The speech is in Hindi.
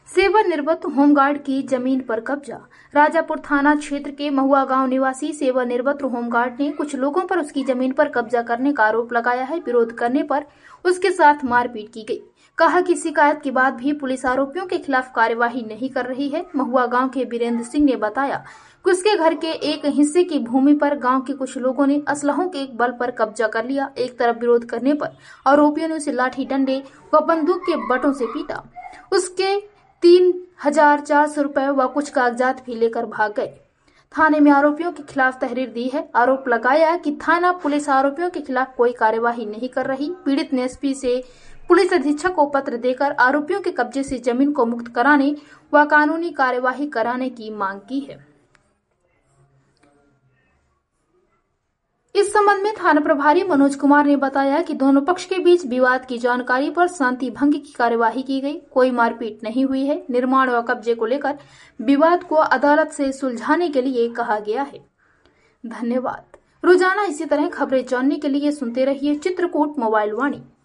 सेवानिवृत्त होमगार्ड की जमीन पर कब्जा। राजापुर थाना क्षेत्र के महुआ गांव निवासी सेवानिवृत्त होमगार्ड ने कुछ लोगों पर उसकी जमीन पर कब्जा करने का आरोप लगाया है। विरोध करने पर उसके साथ मारपीट की गई। कहा कि शिकायत के बाद भी पुलिस आरोपियों के खिलाफ कार्यवाही नहीं कर रही है। महुआ गांव के वीरेंद्र सिंह ने बताया कि उसके घर के एक हिस्से की भूमि पर गांव के कुछ लोगों ने असलहों के एक बल पर कब्जा कर लिया। एक तरफ विरोध करने पर आरोपियों ने उसे लाठी डंडे व बंदूक के बटों से पीटा। उसके 3,400 रुपए व कुछ कागजात भी लेकर भाग गए। थाने में आरोपियों के खिलाफ तहरीर दी है। आरोप लगाया कि थाना पुलिस आरोपियों के खिलाफ कोई कार्यवाही नहीं कर रही। पीड़ित ने एसपी से पुलिस अधीक्षक को पत्र देकर आरोपियों के कब्जे से जमीन को मुक्त कराने व कानूनी कार्यवाही कराने की मांग की है। इस संबंध में थाना प्रभारी मनोज कुमार ने बताया कि दोनों पक्ष के बीच विवाद की जानकारी पर शांति भंग की कार्यवाही की गई। कोई मारपीट नहीं हुई है। निर्माण व कब्जे को लेकर विवाद को अदालत से सुलझाने के लिए कहा गया है। धन्यवाद। रोजाना इसी तरह खबरें जानने के लिए सुनते रहिए चित्रकूट मोबाइल वाणी।